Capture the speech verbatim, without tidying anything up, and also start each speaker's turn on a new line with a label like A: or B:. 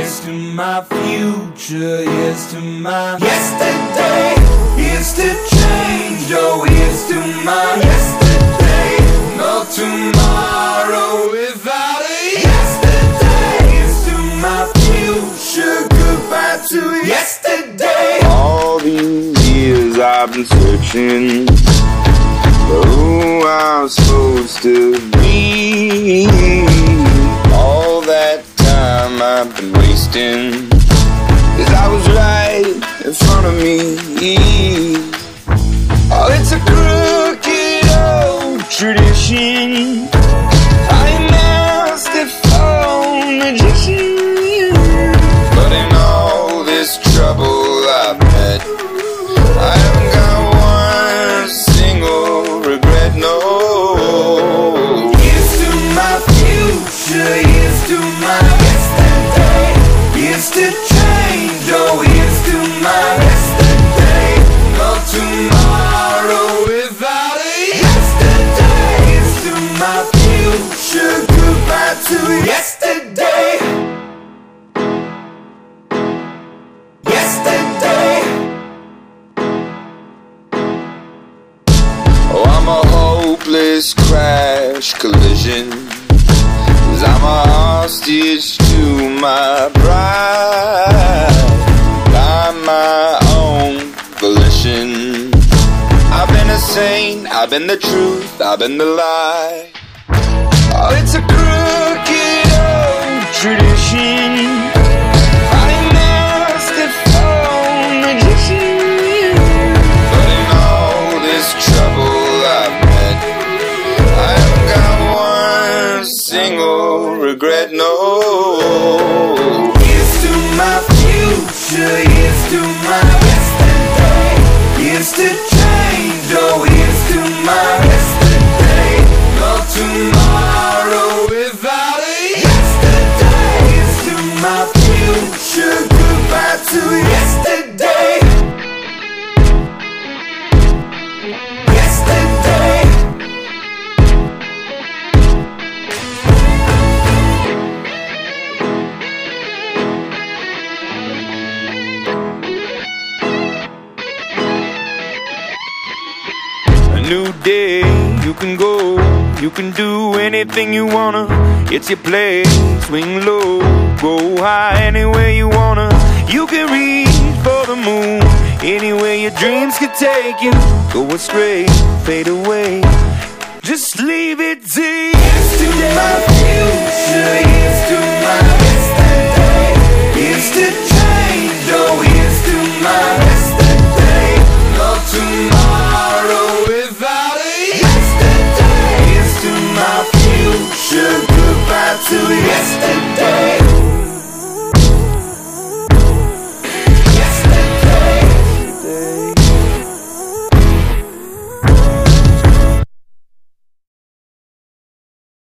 A: Here's to my future, here's to my yesterday. Here's to change, oh here's to my yesterday. No tomorrow without a yesterday. Here's to my future, goodbye to yesterday.
B: All these years I've been searching for who I'm supposed to be. All that time I've been wasting, 'cause I was right in front of me. Oh, it's a crooked old tradition. I must have found magician. But in all this trouble I've met, I haven't got one single regret, no.
A: Here's to my future, here's to my yesterday. Here's to change, oh here's to my yesterday. No tomorrow without a yesterday. Here's to my future, goodbye to yesterday. Yesterday.
B: Oh, I'm a hopeless crash collision, 'cause I'm a hostage to my pride. By my own volition, I've been a saint, I've been the truth, I've been the lie. Oh, it's a crooked old tradition. I must have found magician. But in all this trouble I've met, I haven't got one single regret, no.
A: Here's to my future, here's to my yesterday. Here's to change, oh here's to my yesterday. No tomorrow without a yesterday. Here's to my future, goodbye to yesterday. Yesterday.
B: A new day, you can go, you can do anything you wanna. It's your place, swing low, go high, anywhere you wanna. You can reach for the moon, anywhere your dreams could take you. Go astray, fade away, just leave it to
A: Here's to my future, here's to my